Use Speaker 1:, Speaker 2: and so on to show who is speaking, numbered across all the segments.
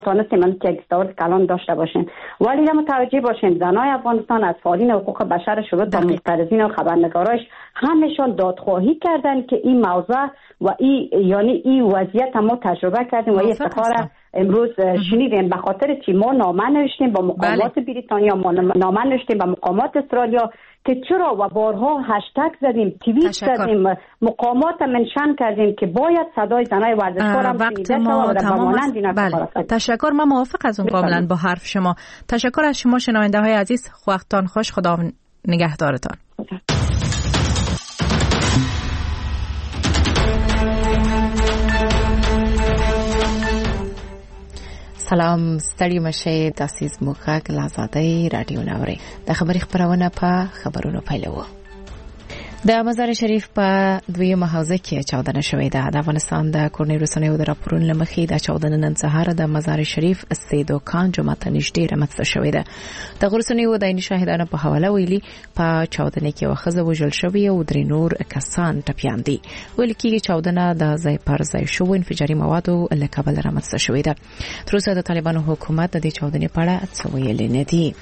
Speaker 1: تانستیم که اقتصاد کلان داشته باشیم. ولی را متوجه باشیم زنای افغانستان از فعالین حقوق بشر شروع تا معترضین و خبرنگاراش همشون دادخواهی کردن که این موضوع و این وضعیت ما تجربه کردیم و این افتخار امروز شنیدیم. به خاطر چی ما نامه نوشتیم با مقامات بریتانیا، ما نامه نوشتیم با مقامات استرالیا که چرا و بارها هشتگ زدیم، توییت زدیم، مقامات منشن کردیم که باید صدای زنای ورزشکار هم
Speaker 2: وقت ما تمام است. تشکر. من موافق از اون کاملا با حرف شما. تشکر از شما شنونده های عزیز. وقتتان خوش. خدا نگهدارتان. سلام، ستړي مشه. تاسو زموږ لازاده رادیو نوري د خبري خبرونه په خبرونو پیلوو. د مزار شریف په دویمه حوزه کې چاودنه شوې ده. د افغانستان د کورنۍ رسنیو د راپورونو لمخې د چاودنې نن سهار د مزار شریف سیدوکان جومات ته نږدې رامنځته شوې ده. د رسنیو د عیني شاهدانو په حواله ویلي په چاودنې کې یوه ښځه وژل شوې او درې نور کسان ټپیان دي. ویل کېږي چاودنه د ځای پر ځای شوو انفجاري موادو له کبله رامنځته شوې ده. تر اوسه د طالبانو حکومت د دې چاودنې په اړه څه ویلي نه دي.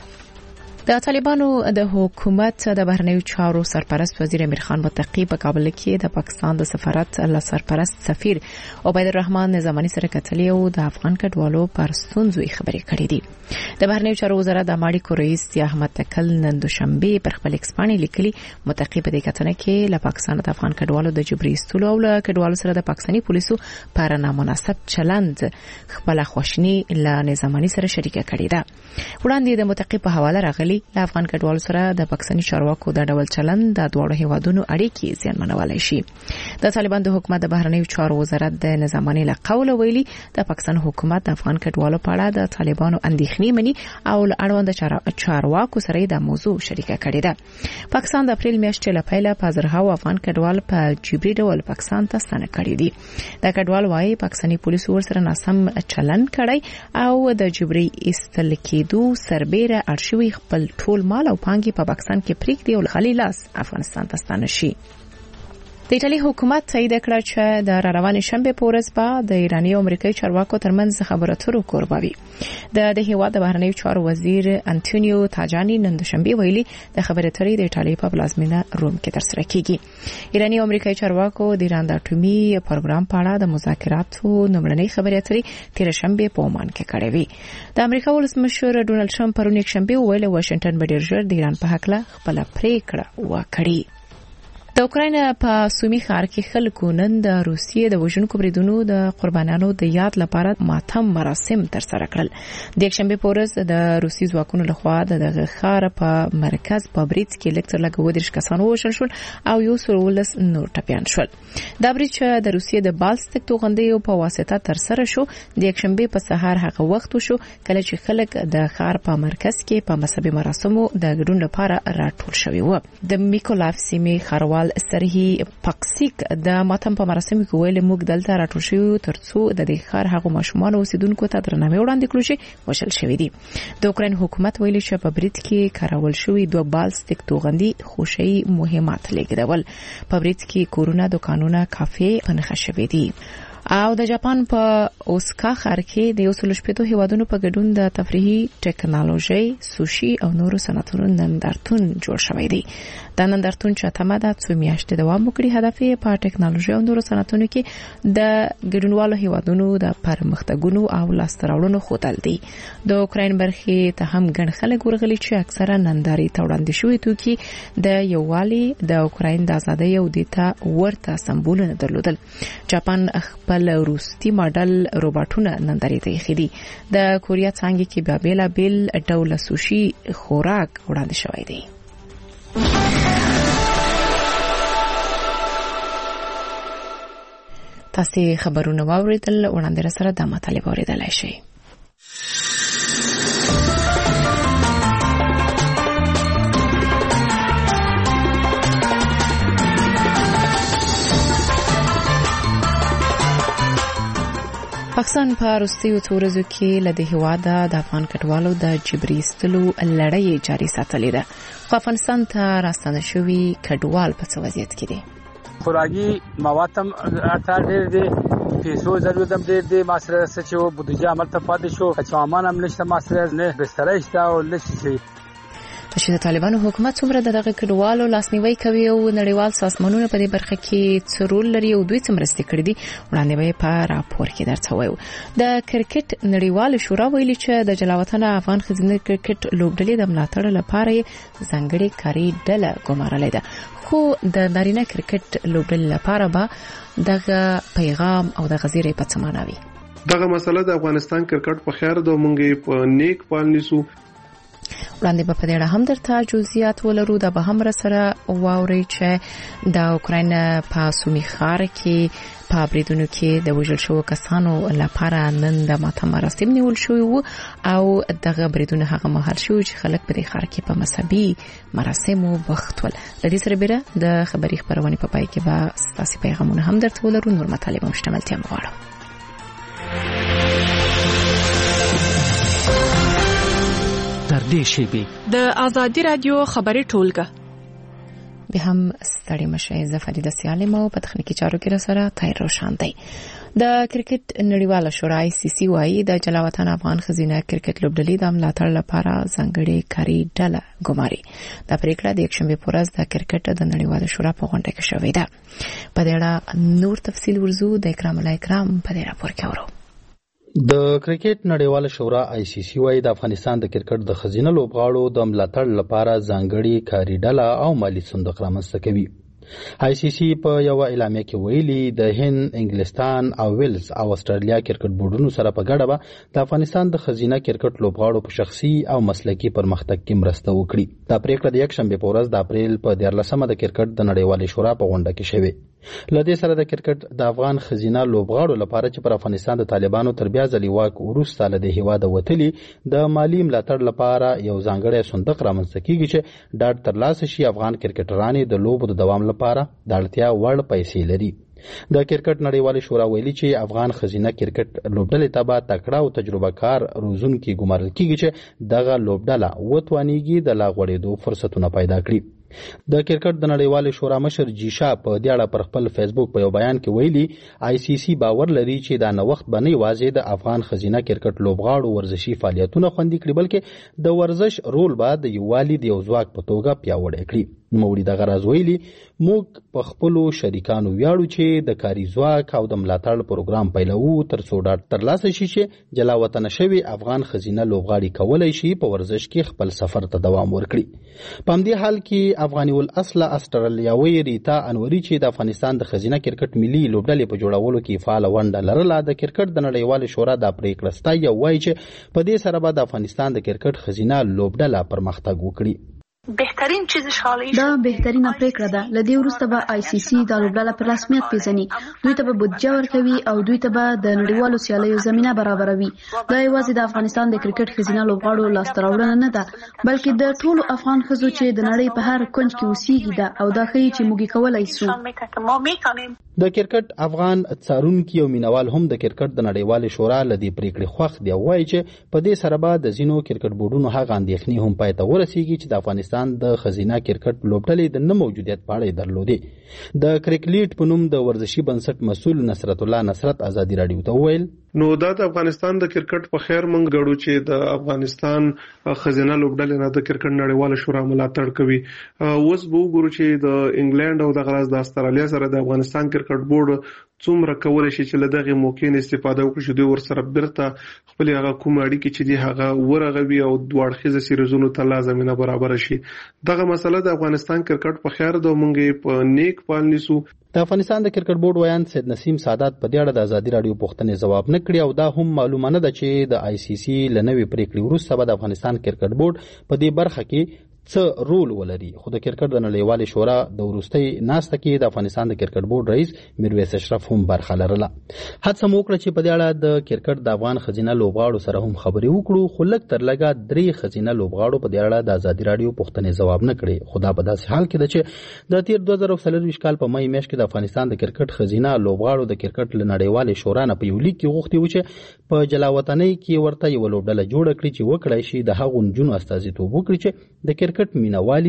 Speaker 2: د طالبانو د حکومت د بهرنیو چارو سرپرست وزیر امیر خان متقی په کابل کې د پاکستان د سفارت له سرپرست سفیر عبید الرحمن نظامانی سره کتلې او د افغان کډوالو پر ستونزو خبرې کړې دي. د بهرنیو چارو وزارت د ماړی رئیس احمد تکل نن دوشنبه پر خپل ایکس باندې لیکلي متقی په دې کتنه کې له پاکستان د افغان کډوالو د جبري استولو او له کډوالو سره د پاکستاني پولیسو پر نامناسب چلند خپل خوښنی له نظامانی سره شریکه کړې ده. وړاندې د متقی په حواله راغلي له افغان کډوالو سره د پاکستاني چارواکو د ډول چلند د دوه هیوادونو اړیکې زیانمنولای شي. د طالبان د حکومت د بهرنیو چارو وزارت د نظامانی له قوله ویلي د پاکستان حکومت د افغان کډوالو په اړه د طالبانو اندېښنې مني او له اړوند چارواکو سره د موضوع شریکه کړې ده. پاکستان د اپریل میاشتې له پیله په زرهاو افغان کډوال په جبري ډول پاکستان ته ستنه کړي دي. د کډوال وايي پاکستاني پولیسو ورسره ناسم چلند کړی او د جبري استل کېدو سربېره ارشیوي خپل ټول مال او پانګي په پاکستان کې پریږدي او خلیلاس افغانستان ته ستنه شي. د ایټالي حکومت تایید کړ چې د روانې شنبه په ورځ به د ایراني او امریکایي چارواکو ترمنځ خبرو اترو کوربوي. د هیواد د بهرنیو چارو وزیر انټونیو تاجانی نن دوشنبه ویلي د خبرو اترې د ایټالي په پلازمینه روم کې ترسره کیږي. ایراني او امریکایي چارواکو د ایران د اټومي پروګرام په اړه د مذاکراتو نمړنۍ خبرې اترې تیر شنبه په عمان کې کړې وي. د امریکا ولسمشر ډونالد ټرمپ پرون یک شنبه ویل واشنگټن به ډیر ژر د ایران په حق له خپل پریکړه وکړي. د اوکراین په سومي ښار کې خلکو نن د روسیې د وژونکو بریدونو د قربانیانو د یاد لپاره ماتم مراسم ترسره کړل. د یکشنبه په ورځ د روسي ځواکونو لخوا د ښار په مرکز په برید کې لکټر لګودرش کسان وژل شول او یو سرولس نور ټپیان شول. دا برید چې د روسیې د بالستیک توغندیو په واسطه ترسره شو د یکشنبه په سهار هغه وخت شو کله چې خلک د ښار په مرکز کې په مذهبي مراسمو د ګډون لپاره راټول شوي وو. د میکولایف سیمې خاروال سرهی پاکسیک د ماتم په مراسمو کې ویل موږ دلته راټول شو ترڅو د دې ښار هغه ماشومان اوسیدونکو ته درناوی وړاندې کړو چې وشل شوی دي. د اوکراین حکومت ویلي چې په برید کې کارول شوی دوه بالستیک توغندي خوشي مهمات لیږدول. په برید کې کورونه، دکانونه، کافې پنهخه شوي دي. او د جاپان په اوساکا ښار کې د 180 هیوادونو په ګډون د تفریحي ټیکنالوژي، سوشي او نورو صنعتونو نندارتون جوړ شوی دی. دا نندارتون چې تمه ده څو میاشتې دوام وکړي. هدف یې په ټیکنالوژي او نورو صنعتونو کې د ګډونوالو هیوادونو د پرمختګونو او لاسته راوړنو ښودل دي. د اوکراین برخې ته هم ګڼ خلک ورغلي چې اکثره نندارې ته وړاندې شوي توکي د یووالي د اوکراین د ازادۍ او د ته ورته سمبولونه درلودل. جاپان خپل روسي ماډل روباټونه نندارې ته یې دي. د کوریا څنګه کې بیا بیل ډول سوشي خوراک وړاندې شوی دی. تاسو خبرونه واوریدل، وړاندې سره د مطالب اوریدلای شئ. پاکستان په وروستیو څو ورځو کې له هیواده د افغان کډوالو د جبري ایستلو لړۍ جاري ساتلې ده. خو افغانستان ته راستنه شوي کډوال په څه وضعیت کې دي؟
Speaker 3: خوراکي مواد هم ډېر دي، پیسو ضرورت هم ډېر دی، ما سره څه چې و بودیجه هملته پاتې شو، سامان هم نشته، ما سره نه بستره شته او نه شي.
Speaker 2: چې د طالبانو حکومت څومره دغه کډوالو لاسنیوي کوي او نړیوال سازمانونه په دې برخه کې څه رول لري او دوی څه مرستې کړې دي، وړاندې به په راپور کې درته وایو. د کرکټ نړیوال شورا ویلي چې د جلاوطن افغان ښځینه کرکټ لوبډلې د ملاتړ لپاره ځانګړې کاري ډله ګمارلې ده، خو د نارینه کرکټ لوبډلې لپاره به دغه پیغام او د غزيرې په څه معنا وي.
Speaker 4: دغه مسله د افغانستان کرکټ په خیر د مونږه په نیک پالنیسو
Speaker 2: وړاندې په دې اړه هم درته جزئیات ولرو. د به هم سره واوري چې د اوکراین په سومي ښار کې په بریدونو کې د وژل شوو کسانو لپاره نن د ماتم مراسم نیول شوی وو او دغه بریدونه هغه مهال شو چې خلک په دې ښار کې په مذهبي مراسمو بوخت ول. د دې سره بیره د خبري خبرونه په پای کې به ستاسو پیغامونه هم درته ولرو. نور مطالب هم شاملتیا مغواړم.
Speaker 5: د آزادی رادیو خبري ټولګه
Speaker 2: به هم ستړي مشه. زه فریده سالم او په تخنیکی چارو کې را سره تایر روشان دی. د کرکټ نړیواله شورا ICC وايي د جلاوطن افغان ښځینه کرکټ لوبډلې د ملاتړ لپاره ځانګړې کاري ډله ګماري. دا پریکړه د یکشنبه په ورځ د کرکټ د نړیواله شورا په غونډه کې شوې ده. په دې اړه نور تفصیل ورزو د اکرام الله اکرام په دې راپور کې اورو.
Speaker 6: د کرکټ نړیواله شورا ICC وايي د افغانستان د کرکټ د ښځینه لوبغاړو د ملاتړ لپاره ځانګړې کاري ډله او مالی صندوق رامنځته کوي. ICC په یو اعلامیه کې ویلي د هند، انګلستان او ویلز او استرالیا کرکټ بورډونو سره په ګډه به د افغانستان د ښځینه کرکټ لوبغاړو په شخصي او مسلکي پرمختګ کې مرسته وکړي. دا پریکړه د یکشنبه په ورځ د اپریل په 14مه د کرکټ د نړیوالې شورا په غونډه کې شوې. لدې سره د کرکټ د افغان ښځینه لوبغاړو لپاره چې پر افغانستان د طالبانو تر بیا ځلې واک وروسته له هیواده وتلي د مالی ملاتړ لپاره یو ځانګړی صندوق رامنځته کیږي چې ډاډ ترلاسه شي افغان کرکټرانې د لوبو د دوام لپاره د اړتیا وړ پیسې لري. د کرکټ نړیوالې شورا ویلي چې افغان ښځینه کرکټ لوبډلې ته به تکړه او تجربه کار روزونکي ګمارل کیږي چې دغه لوبډله وتوانیږي د لا غوړېدو فرصتونه پیدا کړي. د کرکټ د نړیوالې شورا مشر جیشا په دې اړه پر خپل فیسبوک په یو بیان کې ویلي ICC باور لري چې دا نوښت به نه یوازې د افغان ښځینه کرکټ لوبغاړو ورزشي فعالیتونه خوندي کړي بلکې د ورزش رول به د یووالي د یو ځواک په توګه پیاوړی کړي. نوموړي دغه راز ویلي موږ په خپلو شریکانو ویاړو چې د کاري ځواک او د ملاتړ پروګرام پیلوو ترڅو ډاډ ترلاسه شي چې جلاوطن شوي افغان ښځینه لوبغاړي کولی شي په ورزش کې خپل سفر ته دوام ورکړي. په همدې حال کې افغاني الاصله استرالیاوي ریتا انوري چې د افغانستان د ښځینه کرکټ ملي لوبډلې په جوړولو کې فعال ونډه لرله د کرکټ د نړیوالې شورا د پریکړه ستایي او وایي چې په دې سره به د افغانستان د کرکټ ښځینه لوبډله پرمختګ وکړي.
Speaker 7: بهترین پریکړه ده. لدې وروسته به ICC د لوبډله په رسمیت پیژني. دوی ته به بودجه ورکوي او دوی ته به د نړیوالو سیالیو زمينه برابروي. دا یوازې د افغانستان د کرکټ ښځینه لوبغاړو لاسته راوړنه نه ده بلکې د ټولو افغان ښځو چې د نړۍ په هر کونج کې اوسېږي ده او دا ښیي چې موږ کولای شو.
Speaker 6: د کرکټ افغان څارونکي او مینوال هم د کرکټ د نړیوالې شورا لدې پریکړې خوښ دي او وایي چې په دې سره به د ځینو کرکټ بورډونو هغه اندېښنې هم پای ته ورسیږي چې د افغانستان د ښځینه کرکټ لوبډلې د نه موجودیت په اړه درلودي. د کرکټ په نوم د ورزشي بنسټ مسؤل نصرت الله نصرت آزادي رادیو ته ویل
Speaker 4: نو دا د افغانستان د کرکټ په خیر مونږ غواړو چې د افغانستان ښځینه لوبډلې نه د کرکټ نړیواله شورا ملاتړ کوي. اوس به وګورو چې د انګلند او د غراز د استرالیا سره د افغانستان کرکټ بورډ څومره کولای شي چې له دغه موقع نه استفاده وکړي چې دوی ورسره برته خپل هغه کوم اړیکې چې دی هغه ورغوي او دواړخیزه سیریزونو ته لازمینه برابر شي. دغه مسله د افغانستان کرکټ په خیر د مونږ په نیک پالنیسو.
Speaker 6: د افغانستان د کرکټ بورډ ویان سید نسیم سادات په دې اړه د آزادي رادیو پوښتنې ځواب نه کړی او دا هم معلومه نه ده چې د ICC لنوي پریکړې وروسته به د افغانستان کرکټ بورډ په دې برخه کې څه رول ولري. خو د کرکټ د نړیوالې شورا د وروستۍ ناسته کې د افغانستان د کرکټ بورډ رئیس میرویس اشرف هم برخه لرله. هڅه مو وکړه چې په دې اړه د کرکټ د افغان ښځینه لوبغاړو سره هم خبرې وکړو خو لږ تر لږه 3 ښځینه لوبغاړو په دې اړه د آزادي رادیو پوښتنې ځواب نه کړي. خدا په داسې حال کې ده چې د تیر 2024 کال په مې میاشت کې د افغانستان د کرکټ ښځینه لوبغاړو د کرکټ له نړیوالې شورا نه په یو لیک کې غوښتي و چې په جلاوطنۍ کې ورته یو لوبډله جوړه کړي چې وکړای شي د هغو نجونو استازیتوب وکړي چې د کرکټ مینوالي دي خو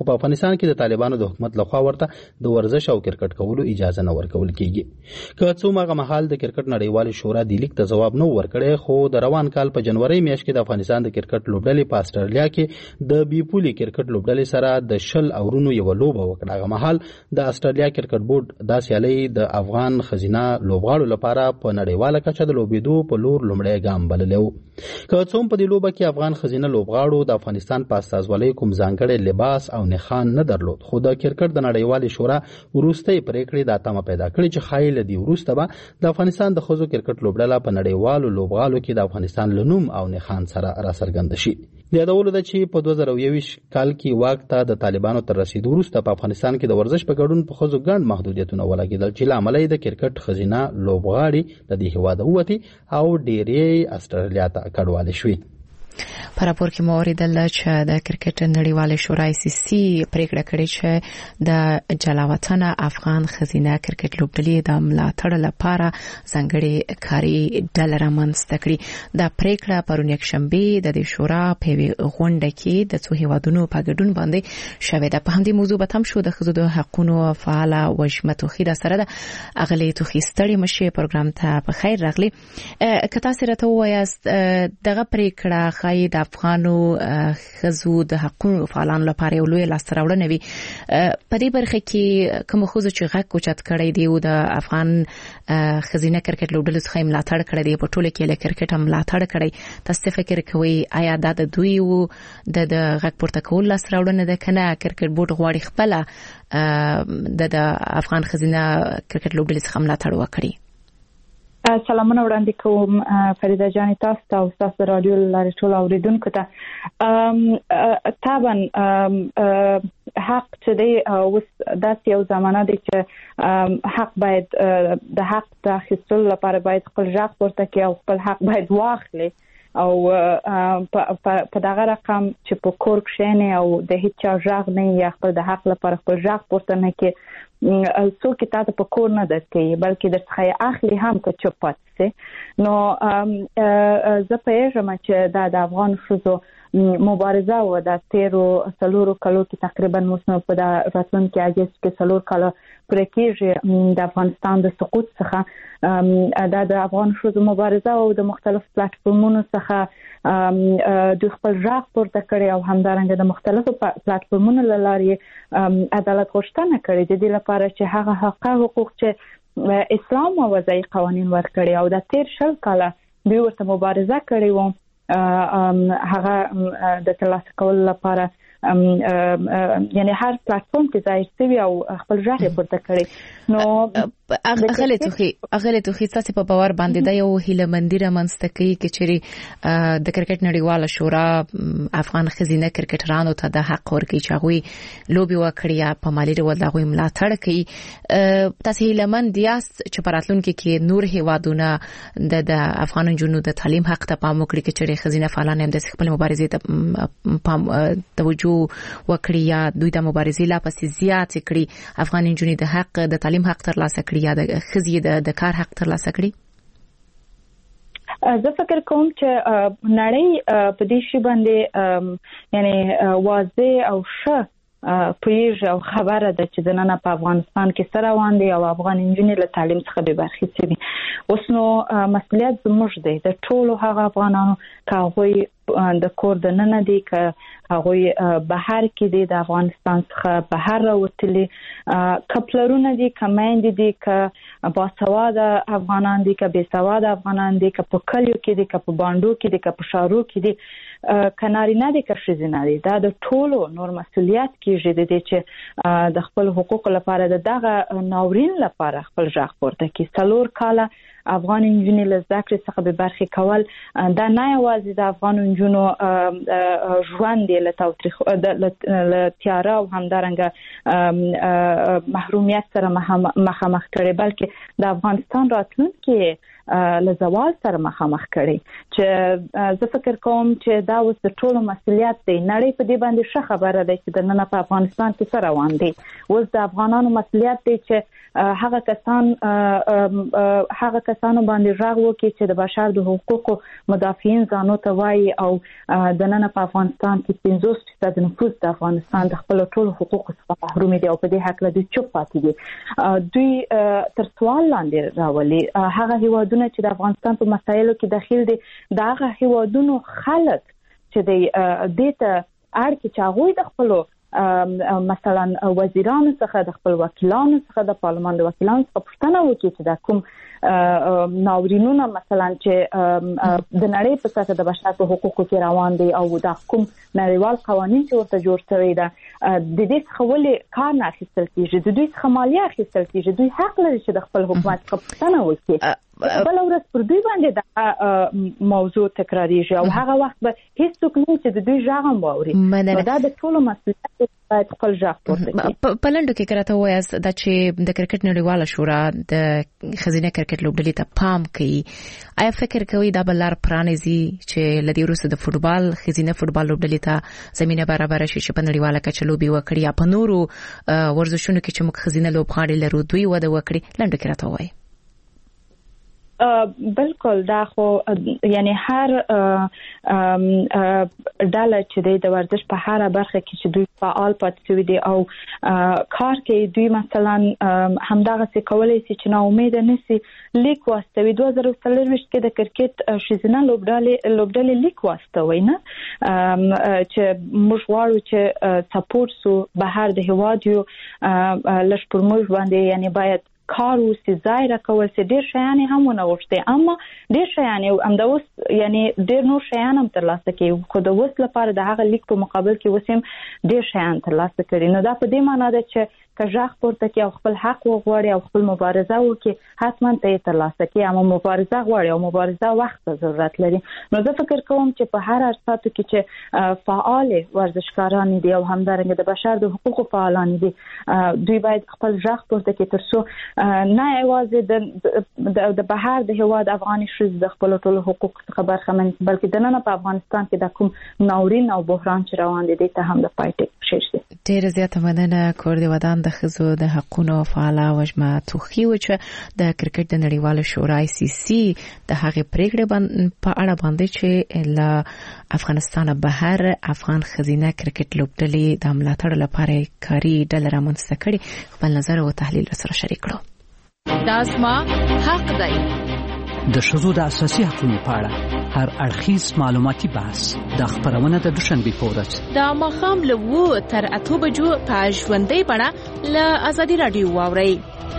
Speaker 6: خو په افغانستان کې د طالبانو د حکومت لخوا ورته د ورزش او کرکټ کولو اجازه نه ورکول کیږي. که څو مغه محل د کرکټ نړیوال شورا د لیک ته جواب نه ورکړي، خو د روان کال په جنوري میاشت کې د افغانستان د کرکټ لوبډلې په استرالیا کې د بیپولي کرکټ لوبډلې سره د 10 اورونو یو لوبه وکړه. هغه مهال د استرالیا کرکټ بورډ دا سیالي د افغان خزینه لوبغاړو لپاره په نړیواله کچه د لوبېدو په لور لومړی ګام بللی و. که څه هم په دې لوبه کې افغان خزینه لوبغاړو د افغانستان په استازولۍ کوم ځانګړی لباس او نښان نه درلود، خو د کرکټ د نړیوالې شورا وروستۍ پریکړې دا تمه پیدا کړې چې ښایي له دې وروسته به د افغانستان د ښځو کرکټ لوبډله په نړیوالو لوبغالو کې د افغانستان له نوم او نښان سره راڅرګنده شي. د یادولو ده چې په 2021 کال کې واک ته د طالبانو تر رسیدو وروسته په افغانستان کې د ورزش په ګډون په ښځو ګڼ محدودیتونه ولګېدل چې له امله یې د کرکټ ښځینه لوبغاړي د دې هېواده ووتې او ډېرې استرالیا ته کډوالې شوې.
Speaker 2: په راپور کې مو اوریدل چې د کرکټ نړیوال شورا ICC پریکړه کړې چې د جلاوطن افغان خزینه کرکټ لوبډلې د ملاتړ لپاره ځانګړې کاري ډله رامنځته کړي. دا پریکړه پرون یکشنبه د دې شورا په غونډه کې د څو هیوادونو په ګډون باندې شوې ده. په همدې موضوع به هم شو د ښځو د حقوقو فعال وجمه توخیره سره د اغلې توخیستړي مشه پروګرام ته په خیر راغلی. که تاسو راته وایاست دغه پریکړه خای د افغانو خزو د حقوقو فعالانو لپاره یو لوی لاستراوړنه وي. په دې برخه کې کوم خزو چې غږ اوچت کړی دی او د افغان خزینه کرکټ لوبډلې څخه ملاتړ کړی دی، په ټوله کې له کرکټ ملاتړ کړی، تاسو فکر کوئ آیا دا د دوی او د غږ پورته کول لاستراوړنه ده کنه کرکټ بورډ غواړي خپل د افغان خزینه کرکټ لوبډلې څخه ملاتړ وکړي؟
Speaker 8: سلامونه وړاندې کوم فریده جان، تاسو ته او تاسو رادیو لارې ټول اوریدونکو ته. طبعا حق چې دی اوس داسې یو زمانه دی چې حق باید د حق د اخیستلو لپاره باید خپل غږ پورته کړي او خپل حق باید واخلي او په دغه رقم چې په کور کښېني او د هیڅ چا غږ نه یا خپل د حق لپاره خپل غږ پورته نه کړي، څوک تاسو په کور نه درکوي بلکې درڅخه اخلي هم که چوپ پاتې سي. نو زه پوهیږم چې دا د افغان ښځو مبارزه و د 13 کالو کې تقریبا موږ په د راتلونکي اگست کې 4 کاله پوره کېږي د افغانستان د سقوط څخه. دا د افغان ښځو مبارزه او د مختلف پلیټفارمونو څخه د خپل غږ پورته کړي او همدارنګه د مختلفو پلیټفارمونو له لارې عدالت غوښتنه کړې د دې لپاره چې هغه حقوق چې اسلام او وضعي قوانين ورکړي او د 13 کاله دوی ورته مبارزه کړې و هغه د ترلاسه کولو لپاره یعنی هر پلیټفارم کې ځای شوی او خپل ژغ پورته کړي. نو اغله توخی تاسو په باور باندې دا یو هیله مندیره منستکی کې چې د کرکټ نړیواله شورا افغان خزینه کرکټرانو ته د حق ورکړي چې هغه لوبي وکړي په مالی ډول هغه ملاتړ کوي. تاسو هیله مند یاست چې پراتلونکو کې نور هیوادونه د افغان جنونو د تعلیم حق ته پام وکړي چې خزینه فعالان هم د خپل مبارزې ته توجه وکړي یا دوی د مبارزې لا پسې زیات کړي، افغان جنونو د حق د تعلیم حق ترلاسه کړي یا د خزې د کار حق ترلاسه کړي؟ زه فکر کوم چې نړۍ په دې شی باندې یعنی واضح او ښه پوهیږي او خبره ده چې د نن په افغانستان کې سره روان دي او افغان انجنیر له تعلیم څخه به برخې دي. اوس نو مسؤلیت زموږ دی د ټولو هغه افغانانو کاغوي د کور د نن دي که هغه بهر کې دي د افغانستان څخه بهر راوتلي کپلرونه دي کماند دي که باسواده افغانان دي که بې سواده افغانان دي که په کلیو کې دي که په باندو کې دي که په شارو کې دي کنارینه دي که ښځینه دي، دا د ټولو نور مسؤلیت کیږي د دې چې د خپل حقوقو لپاره دغه ناورین لپاره خپل غږ پورته کړي. 4 کاله افغان انجنیر له ذکر څخه به برخې کول دا نه یوازې د افغان انجنونو ژوند له توتریخ له تیاره او همدارنګه محرومیت سره مخامخ کړي، بلکې د افغانستان راتلونکي له زوال سره مخامخ کړي چې زه فکر کوم چې دا اوس د ټولو مسؤلیت دی. نړۍ په دې باندې ښه خبره ده چې د نن په افغانستان کې څه روان دي. اوس د افغانانو مسؤلیت دی چې هغه کسانو باندې راغ وکړي چې د بشر د حقوقو مدافعین ځانو ته وایي او د نن په افغانستان کې 50% نفوس د افغانستان د خپل ټولو حقوقو څخه محروم دي او په دې حق لدی چوپ پاتې دي. دوی تر سوال لاندې راولي هغه هیوادونه چې د افغانستان په مسایلو کې داخل دي دا هغه هیوادونو خلک چې د دې ته اړ کې چې هغه د خپل مثلا وزیرانو څخه د خپل وکیلانو څخه د پارلمان د وکیلانو څخه پوښتنه وکړي چې دا کوم ناورینونه مثلا چې د نړۍ په سطح د بشر په حقوقو کې روان دي او دا کوم نړیوال قوانين چې ورته جوړ شوی دا د دې څخه ولې کار نه اخیستل کیږي، د دوی څخه مالیه اخیستل کیږي. دوی حق لري چې د خپل حکومت څخه پوښتنه وکړي. بل ورځ پر دوی باندې د موضوع تکراریږي او هغه وخت به هیڅوک نه چې د دوی ژغ هم واوري. دا د ټولو مسؤلیت باید خپل ژغ پورته کړي.
Speaker 2: په لنډو کې کراته وایاست دا چې د کرکټ نړیواله شورا د خزینه کرکټ لوبډلې ته پام کوي. آیا فکر کوي دا بلار پرانیزي چې لدی وروسته د فوتبال خزینه فوتبال لوبډلې ته زمينه برابر شي چې په نړیواله کچه لوبي وکړي یا په نورو ورزشونو کې چې موږ خزینه لوبغاړي لرو دوی وده وکړي؟ لنډو کې کراته وایي.
Speaker 8: بالکل دا خو یعنی هر ډله چې د ورزش په هر برخه کې چې دوی فعال پاتې شوي دي او کار کوي دوی مثلا همدغه څه کولای شي چې نا امید نه سي لیک واستوي. 2023 کې د کرکټ شیزنه لوبډلې لیک واستوي نه چې موږ غواړو چې سپورټ سو بهر د هواد یو لږ پر موږ باندې یعنی باید کار وسي ځای راکول سي ډیر شیان هم ونغښتي اما ډیر شیان هم د اوس یعنی ډیر نور شیان هم تر لاسه کوي خو د اوس لپاره د هغه لیک په مقابل کې وسیم ډیر شیان تر لاسه کړي. نو دا په دې معنی ده چې ژغ پورته کې او خپل حق وغواړي او خپل مبارزه وکړي حتما ته تر لاسه کوي اما مبارزه غواړي او مبارزه وخت ضرورت لري. نو زه فکر کوم چې په هر ارتباط کې چې فعال ورزشکاران دي او همدارنګه د بشر د حقوقو فعالان دي دوی باید خپل ژغ پورته کې تر څو نه یوازې د بهر د هواد افغاني شوز د خپل ټولو حقوق څخه برخمن بلکې د نن په افغانستان کې د کوم ناورین او بحران چې روان دي ته هم د پایټ شش دي.
Speaker 2: ډېر زیاته مننه کور دی ودان د خزو د حقونو فعاله وجمه توخی و چې د کرکټ د نړیواله شورا ICC د هغې پریکړې په اړه باندې چې له افغانستان بهر افغان خزینه کرکټ لوبډلې د ملاتړ لپاره کاري ډله رامنځته کړي خپل نظر او تحلیل سره شریک کړو.
Speaker 5: دا زما حق دی.
Speaker 9: د ښځو د اساسي حقوقو په اړه هر اړخیز معلوماتي بحث د خبرونه د دوشنبه په ورځ
Speaker 5: د ماښام له 2 تر 8 بجو په ژوندۍ بڼه له ازادي رادیو واورئ.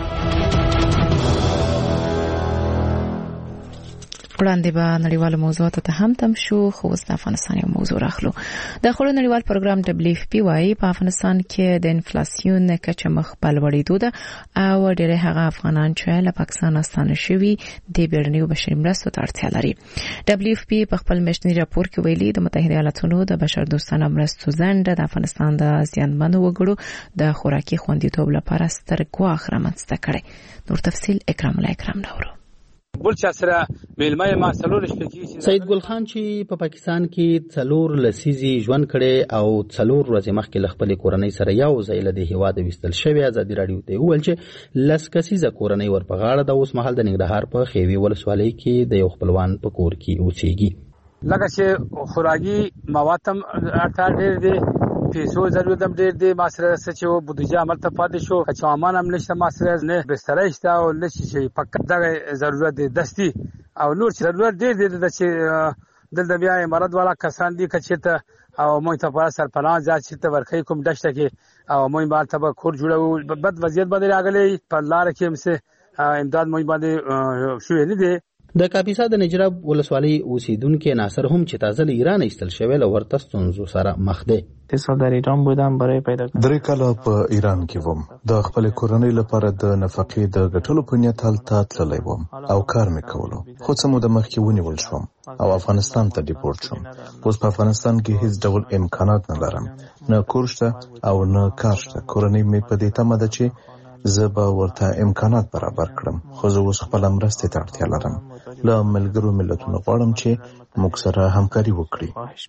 Speaker 2: وړاندې به نړیوال موضوعات ته هم تم شو خو اوس د افغانستان یو موضوع راخلو. د خړو نړیوال پروګرام WFP وايي په افغانستان کې د انفلاسیون کچه مخ په لوړېدو ده او ډېر هغه افغانان چې له پاکستان ستانه شوي د بیړنیو بشري مرستو ته اړتیا لري. WFP په خپل میاشتني راپور کې ویلي د متحده ایالاتونو د بشردوستانه مرستو ځنډ د افغانستان د زیانمنو وګړو د خوراکي خوندیتوب لپاره ستر ګواښ رامنځته کړي. نور تفصیل اکرام الله اکرام راوړو.
Speaker 3: بل چا سره ملمه ما څلور شپږی
Speaker 6: سید ګل خان چې په پاکستان کې څلور لسیزي ژوند کړي او څلور ورځې مخکې له خپل کورنۍ سره یو ځای له هیواد وستل شوی ازادي رادیو ته ویل چې لس کسیزه کورنۍ ورپغاړه د اوس مهال د ننګرهار په خیوي ولسوالۍ کې د یو خپلوان په کور کې اوسېږي.
Speaker 3: لکه چې خوراکي مواد هم اړتیا ډېر دي پیسو ضرورت هم ډېر دی ما سره څه چې بودیجه عمل ته پاتې شو که سامان هم نشته ما سره نه بستر شته او نه چې فقط دغه ضرورت دی دستي او نور ضرورت ډېر دی چې دلته بیا امارات والا کسان دي که چېرته او موږ ته په سرپناه ځای چېرته ورکوي کوم ډشته کې او موږ به هلته به کور جوړوو بد وضعیت باندې راغلی په لاره کې همسې امداد موږ باندې شوی نه دی.
Speaker 6: د کاپیسا د نجراب ولسوالۍ اوسیدونکو ناصر هم چې تازه له ایران ایستل شوی له ورته ستونزو سره مخ دی.
Speaker 10: در ایران بودم برای پیدا کردن
Speaker 11: 3 کاله په ایران کې وم د خپل کورنۍ لپاره د نفقې د ګټلو په نیت هلته تللی وم او کار مې کولو خو څه موده مخکې ونیول شوم او افغانستان ته ډیپورټ شوم. اوس په افغانستان کې هیڅ ډول امکانات نه لرم نه کور شته او نه کار شته. کورنۍ مې په دې تمه ده چې زه به ورته امکانات برابر کړم، خو زه اوس خپل مرستې ته اړتیا لرم. له ملګرو ملتونو غواړم چې موږ سره همکاري وکړي.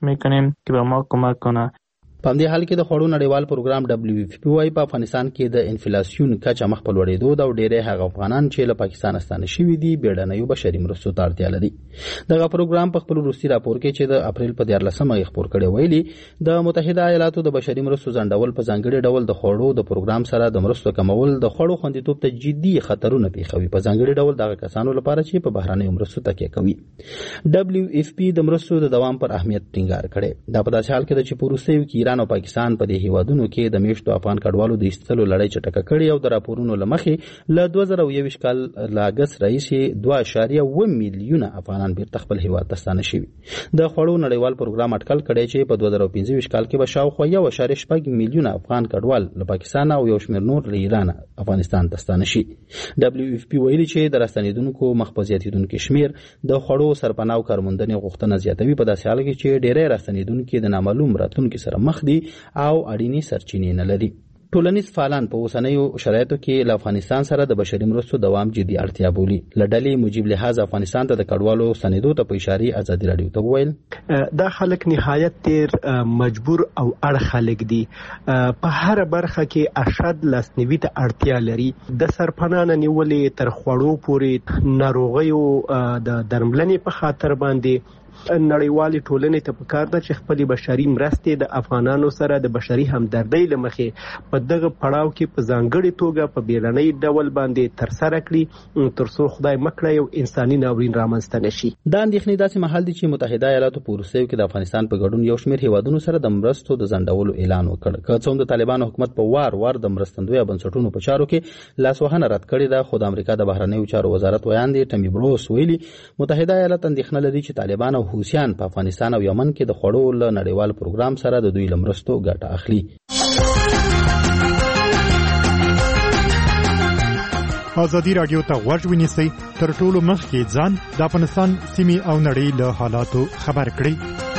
Speaker 6: په دې حال کې د خوړو نړیوال پروګرام WFP وايي په افغانستان کې د انفلیسیون کچه مخ په لوړېدو دا ډېری هغه افغانان چې له پاکستان ستانه شوي دي بیړنیو بشري مرستو ته اړتیا لري. دغه پروګرام په خپل وروستي راپور کې چې د اپریل په 14مه خپور کړی ویلي د متحده ایالاتو د بشري مرستو ځنډول په ځانګړي ډول د خوړو د پروګرام سره د مرستو کمول د خوړو خوندیتوب ته جدي خطرونه پیښوي، په ځانګړي ډول دغه کسانو لپاره چې په بهراني مرستو تکیه کوي. WFP د مرستو د دوام پر اهمیت ټینګار کړي. دا په داسې حال کې چې په روسیې کې ایران او پاکستان په دې هیوادونو کې د میشتو افغان کډوالو د ایستلو لړۍ چټکه کړې او د راپورونو لمخې له 2021 کال لاګس راهیسې 2.1 میلیونه افغانان بیرته خپل هیواد ته ستانه شوي. د خوړو نړیوال پروګرام اټکل کړی چې په 2025 کال کې به شاوخوا 1.6 میلیونه افغان کډوال له پاکستان او یو شمېر نور له ایران افغانستان ته ستانه شي. WFP ویلي چې د راستنیدونکو مخبزیاتیدونکو شمیر د خوړو سرپناه او کارموندنې غوښتنه زیاتوي، په داسې حال کې چې ډېری راستنیدونکو د نامعلوم راتلونکو سره مخ دي او اړینې سرچینې نه لري. ټولنیز فعالان په اوسنیو شرایطو کې له افغانستان سره د بشري مرستو دوام جدي اړتیا بولي. له ډلې موجب لحاظ افغانستان ته د کډوالو سندو ته په اشاره ازادي رادیو ته وویل
Speaker 12: دا خلک نهایت ډیر مجبور او اړ خلک دي. په هر برخه کې ارشد لاسنیوي ته اړتیا لري. د سرپناه نیولې تر خوړو پورې ناروغیو د درملنې په خاطر باندې نړیوالې ټولنې ته پکار ده چې خپل بشري مرستې د افغانانو سره د بشري همدردۍ لمخې په دغه پړاو کې په ځانګړي توګه په بیړنۍ ډول باندې ترسره کړي ترڅو خدای مکړه یو انساني ناورین رامنځته نشي.
Speaker 6: دا اندېښنې داسې مهال دي چې متحده ایالاتو په روسیې کې د افغانستان په ګډون یو شمېر هیوادونو سره د مرستو د ځنډولو اعلان وکړ. که څه هم د طالبانو حکومت په وار د مرستندویه بنسټونو په چارو کې لاسوهنه رد کړې ده، خو د امریکا د بهرنیو چارو وزارت ویاندې ټمی بروس ویلي متحده ایالات اندېښنه لري چې طالبان او حوثیان په افغانستان او یمن کې د خوړو له نړیوال پروګرام سره د دوی لمرستو ګټه اخلي.
Speaker 13: ازادي رادیو ته غوږ ونیسئ، تر ټولو مخکې ځان د افغانستان سیمې او نړۍ له حالاتو خبر کړئ.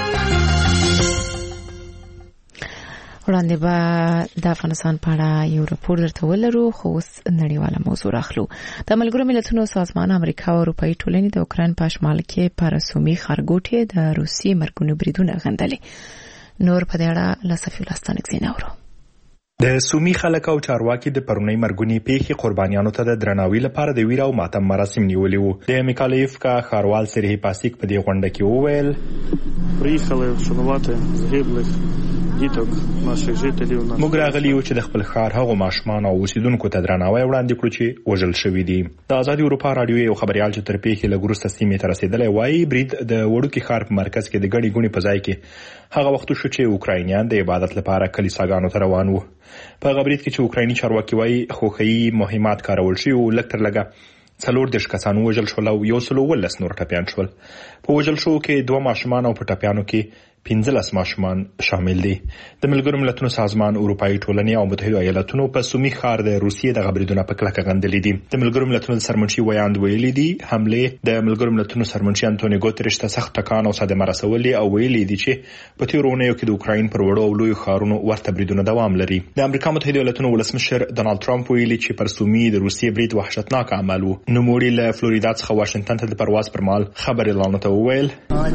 Speaker 2: وړاندې به د افغانستان په اړه یو راپور درته ولرو، خو اوس نړیواله موضوع راخلو. د ملګرو ملتونو سازمان امریکا او اروپאי ټولنې د اوکراین په شمال کې په رسومي خارګوټي د روسي مرګونو بریدونه غندلې. نور په دې اړه له صفي لاستانک زیناورو.
Speaker 14: د سومي خلک او چارواکي د پرونی مرګونی پیښې قربانیانو ته د درناوي لپاره د ویر او ماتم مراسم نیولې وو. د میکالایف کا خاروال سریه پاسیک په دې غونډه کې وویل
Speaker 15: приїхали вшанувати загиблих ديتوک наших жителів.
Speaker 14: موږ راغلي یو چې د خپل ښار هغو ماشومان او اوسیدونکو ته درناوی وړاندې کړو چې وژل شوي دي. د آزادي اروپا رادیو یو خبريال چې تر پیښې لږ وروسته سیمې ته رسیدلی وایي برید د وړوکي ښار په مرکز کې د ګڼې ګوڼې په ځای کې هغه وخت شو چې اوکراینیان د عبادت لپاره کلیساګانو ته روان وو. په هغه برید کې چې اوکرایني چارواکي وایي خوښي مهمات کارول شوي او لږ تر لږه 40 کسان وژل شول او 119 نور ټپیان شول. په وژل شو کې 2 ماشومان او په ټپیانو کې 15 ماشومان شامل دي. د ملګرو ملتونو سازمان اروپאי ټولنې او متحده ایالاتونو په سومي ښار د روسیې د غبرګون په کلکه غندلې دي. د ملګرو ملتونو سرمنشي ویاند ویلي دي حمله د ملګرو ملتونو سرمنشي انټونیو ګوتریش ته سخت ټکان او صدمه رسولې او ویلي دي چې په تیرونیو کې د اوکراین پر وړو او لوی ښارونو ورته بریدونه دوام لري. د امریکا متحده ایالاتونو ولسمشر ډونالد ټرمپ ویلي چې پر سومي د روسیې برید وحشتناک عمل وو. نوموړي له فلوریدا څخه واشنگټن ته د پرواز پر مهال خبر اعلان وکړ.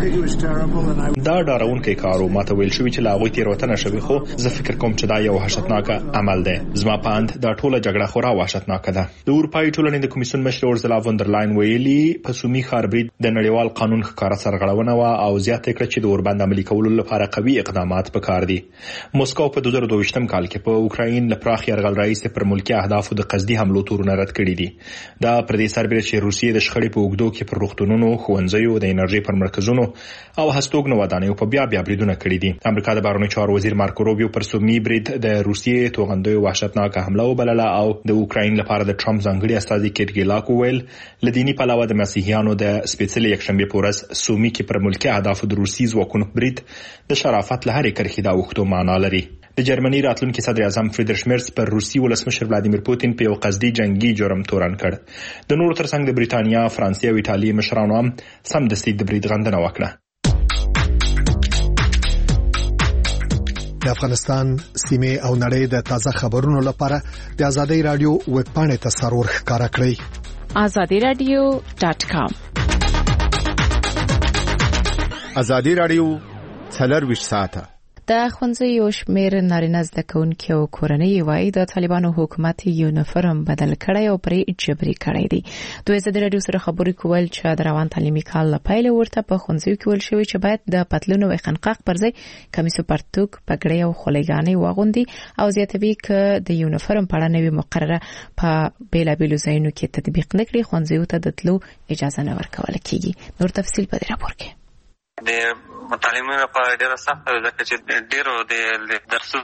Speaker 14: دا ډارونکی کار و، ماته ویل شوی چې لاغوي تیروتنه شوی، خو زه فکر کوم چې دا یو وحشتناک عمل دی. زما پاند دا ټوله جګړه خورا وحشتناک ده. د اروپאי ټولنې د کمیسیون مشر اورزلا وندرلاین ویلي په سومي ښار برید د نړیوال قانون ښکارا سرغړونه و او زیاته کړه چې د اوربند عملي کولو لپاره قوي اقدامات پکار دي. موسکو په 2022 کال کې په اوکراین له پراخ یرغل رئیس پر ملکی اهدافو د قصدي حملو تورونه رد کړي دي. دا پر دې سربېره چې روسیې د شخړې په اوږدو کې پر روغتونونو، ښوونځیو، د انرژي پر مرکزونو او هستوګنو ودانیو په بیا بریدونه کړي دي. امریکا د بهرنیو چارو وزیر مارکو روبیو پر سومي برید د روسیې توغندوی وحشتناک حمله وبلله او د اوکراین لپاره د ټرمپ ځانګړي استازي کیرګیلاک ویل لدینی پلاوه د مسیحیانو د سپیڅلې یکشنبه پورس سومي کې پر ملکی اهداف د روسي ځواکونو برید د شرافت لهرې کرخې دا وختو معنا لري. د جرمني راتلونکي صدر اعظم فریدریش مرز پر روسي ولسمشر ولادیمیر پوتین په یو قصدي جنگي جرم تورن کړ. د نورو ترڅنګ د بریتانیا، فرانسې او ایتالیا مشرانو هم سمدستي د برید غندنه وکړه.
Speaker 16: د افغانستان سیمه او نړۍ د تازه خبرونو لپاره د ازادي رادیو ویب پاڼې ته سرور ښکارا کړئ
Speaker 5: azadiradio.com
Speaker 17: ازادي رادیو 24 ساعته
Speaker 2: د ښوونځیو شمېر نارینه زده کوونکي او کورنۍ وايي د طالبانو حکومت یونیفورم بدل کړی او پرې جبري کړی دی. دوی ازادي رادیو سره خبرې کول چې د روان تعلیمي کال لپاره ورته په ښوونځیو کې ویل شوی چې باید د پتلون او خنقاق پر ځای کمیس او پرتوګ پګړۍ او خولګانې واغوندي او زیاتوي ک د یونیفورم په اړه نوې مقرره په بیلابیلو ځایونو کې تطبیق نکړي خونځیو ته د تلو اجازه نه ورکول کیږي. نور تفصیل په دې راپور کې
Speaker 18: د متعلمینو لپاره ډېر سخت دی ځکه چې ډېرو د درسونو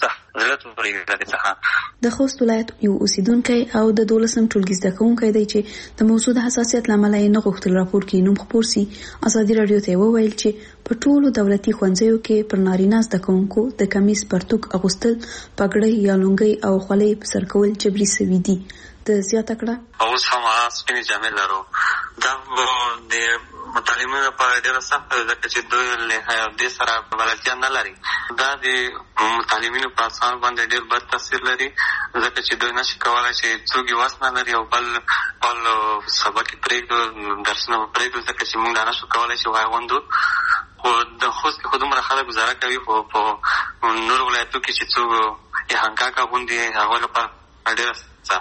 Speaker 7: د خوست ولایت یو اوسیدونکو او د 12م ټولګي زده کوونکو دی چې د موضوع د حساسیت لامل یې نه غوښتل راپور کې نوم خپور سي. ازادي رادیو ته وویل چې په ټولو دولتي ښوونځیو کې پر نارینه زده کوونکو د کمیس پرتوګ اغوستل پګړۍ یا لونګۍ او خولۍ په سر کول جبري سوي دي. د زیاته کړه
Speaker 18: اوس هم سپینې جامې لرو. دا د متعلمینو لپاره ډېر سخت دی ځکه چې دوی له دې سره بلدتیا نه لري. دا د متعلمینو په اذهان باندې ډېر بد تاثیر لري ځکه چې دوی نشي کولای چې څوک یې وس نه لري او بل سبق پرېږدو درسونه پرېږدو ځکه چې موږ نشو کولای چې واغوندو. خو د خوست کې خو دومره خلک ګزاره کوي خو په نورو ولایتو کې چې څوک یې هنګاک اغوندي هغوی لپاره ډېره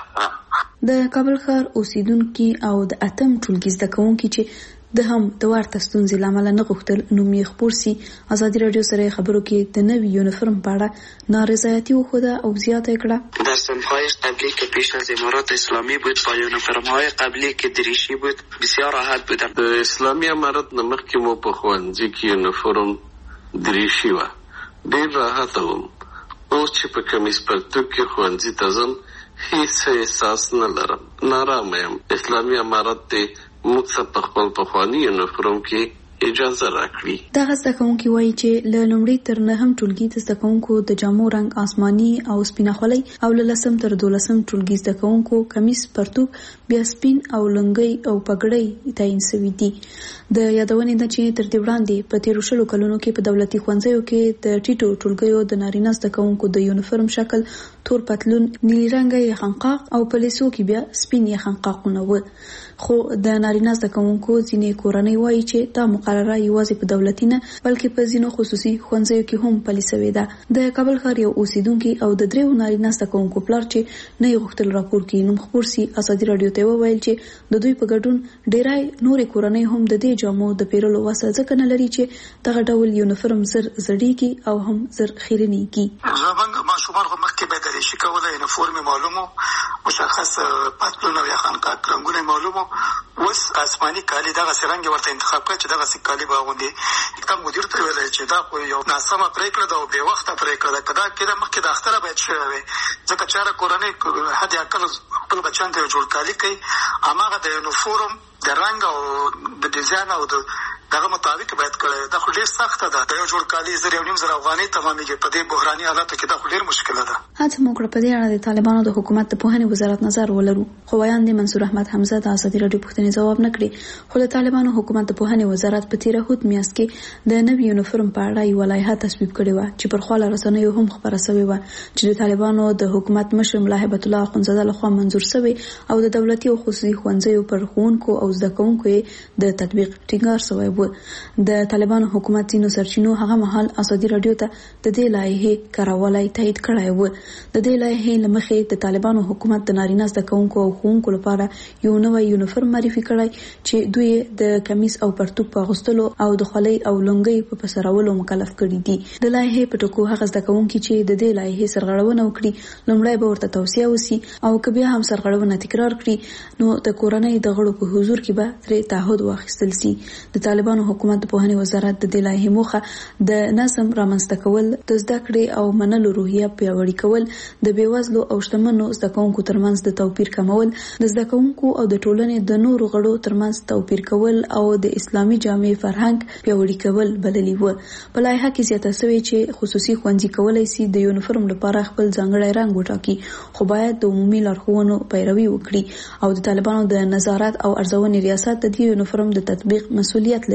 Speaker 7: د کابل ښار اوسیدونکي او د 8م ټولګي زده کوونکي چې د هم د ورته ستونزې لامل نه غوښتل نوم یې خپور سي. ازادي رادیو سره خبرو کې د نوي یونیفورم په اړه نارضایتی وښوده او زیاته کړه.
Speaker 19: در سنهای قبلی که پیش از امارات اسلامی بود با یونیفرم‌های قبلی که دریشی بود بسیار راحت بودم.
Speaker 20: د اسلامی امارات نمخکې مو په ښوونځي کې یونیفورم دریشي و ډېر راحت وم. اوس چې په کمیس پرتوګ کې ښوونځي ته ځم هیڅ احساس نه لرم. نارامه یم. اسلامي امارات دی موږ څه په خپل پخواني یونیفورم کې اجازه راکړي.
Speaker 7: دغه زده کوونکي وایي چې له لومړي تر 9م ټولګي د زده کوونکو د جامو رنګ آسماني او سپینه خولۍ او له 10م تر 12م ټولګي زده کوونکو کمیس پرتوګ بیا سپین او لنګۍ او پګړۍ تعین شوي دي. د یادونې ده چې تر دې وړاندې په 13 کلونو کې په دولتي ښوونځیو کې د ټیټو ټولګیو د نارینه زده کوونکو د یونیفورم شکل تور پتلون نیلي رنګه خنقاق او په لیسو کې بیا سپین خنقاقونه و. خو د نارینه زده کوونکو ځینې کورنۍ وایي چې دا مقرره یوازې په دولتي نه بلکې په ځینو خصوصي ښوونځیو کې هم پلي شوې ده. د کابل ښار یو اوسیدونکي او د 3 نارینه زده کوونکو پلار چې نه یې غوښتل راپور کې نوم خپور سي ازادي رادیو ته وویل چې د دوی په ګډون ډېرای نورې کورنۍ هم د دې جامو د پیرلو وسه ځکه نه لري چې دغه ډول یونیفورم زر زړیږي او هم زر خیرنیږي.
Speaker 21: زمونږ ماشومان خو مخکې به دریشي کوله یونیفورم معلومو مشخص پتلون او خنقاق رنګونه معلومو. اوس آسماني کالي دغه رنګ ورته انتخاب کړ چې دغه کالي باغوندي. کتاب مدیر ته ویل چې دا خو یو ناسمه پریکړه ده او بې وخته پریکړه ده. کدا کېده مخکې د اختره باید شوی وي ځکه چې هره کورنۍ حد اقل خپل بچیانو ته جوړ کالي کوي. هماغه د یونیفورم د رنګ او د ډیزاین او د دغه مطابق باید کړی. دا خو ډېر سخته ده. د یو جوړ کالي 1.5 افغانۍ تمامېږي. په دې بحراني حالاتو کې دا خو ډېر مشکله ده.
Speaker 7: هڅه مو کړه په دې اړه د طالبانو د حکومت د پوهنې وزارت نظر ولرو خو ویاند منصور احمد حمزه د ازادي رادیو پوښتنې ځواب نه کړي. خو د طالبانو حکومت د پوهنې وزارت په تیر هوت میاشت کې د نوي یونیفورم په اړه یو لایحه تصویب کړې و چې پر خواله رسنیو هم خبره شوې و چې د طالبانو د حکومت مشر ملا هیبت الله اخونزاده لخوا منظور شوی او د دولتي او خصوصي ښوونځیو پر ښوونکو او زده کوونکو د تطبیق ټینګار شوی و. د طالبانو حکومت ځینو سرچینو هغه مهال ازادي رادیو ته د دې لایحې کارولای تایید کړی و. د دې لایحې لمخې د طالبانو حکومت د نارینه زده کوونکو او ښوونکو لپاره یو نوی یونیفورم معرفي کړی چې دوی د کمیس او پرتوګ په اغوستلو او د خولۍ او لنګۍ په پسرولو مکلف کړي دي. د لایحې په ټکو هغه زده کوونکي چې د دې لایحې سرغړونه وکړي لومړی به ورته توصیه وسی او که بیا هم سرغړونه تکرار کړي نو د کورنۍ د غړو په حضور کې به ترې تعهد واخیستل شي. د طالبانو حکومت په پوهنې وزارت د دې لایحې موخه د نظم رامنځته کول، د زده کړې او منلو روحیه پیاوړې کول، د بېوزلو او شتمنو زده کوونکو ترمنځ د توپیر کمول، د زده کوونکو او د ټولنې د نورو غړو ترمنځ توپیر کول او د اسلامي جامع فرهنګ پیاوړی کول بللی و. په لایحه کې زیاته شوی چې خصوصي ښوونځي کولای شي د یونیفورم لپاره خپل ځانګړی رنګ وټاکي خو باید د عمومي لارښوونو پیروي وکړي او د طالبانو د نظارت او ارزونې ریاست د دې یونیفورم د تطبیق مسؤلیت لري.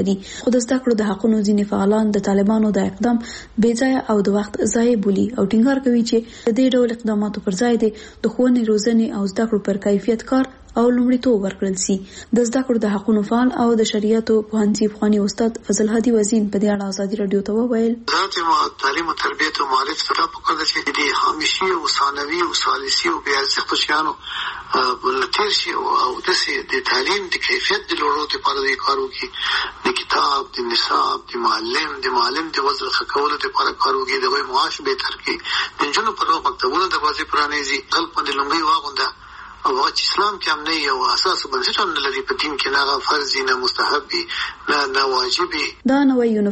Speaker 7: لري. خو د زده کړو د حقونو ځینې فعالان د طالبانو د اقدام بې ځایه او د وخت ضایع بولي او ټینګار کوي چې د دې ډول اقداماتو پر ځای د ښوونې روزنې او زده کړو پر کیفیت کار او لومړیتوب ورکړل سي. د زده کړو د حقونو فعال او د شریعتو پوهنځي پخوانی استاد فضل هادي وزین په دې اړه ازادي رادیو ته وویل:
Speaker 21: ذات تعلیم او تربیت او معرفت سره په کار چې د همیشي او ثانوي او ثالثي او بیا ارزښت شیانو ولتیر شي او د تعلیم د کیفیت د لوړولو لپاره د کار وکړي، د کتاب د نصاب د معلم د وزن خکولو لپاره کار وکړي، د وای معاش به تر کې د جنو پر مکتبونو دروازې پرانیزي، خلک باندې لومړی واغونده او چې اسلام کې هم نه یو اساس بنسټ هم نه لري په دین کې، نه فرض نه مستحب نه واجب.
Speaker 7: دا نوې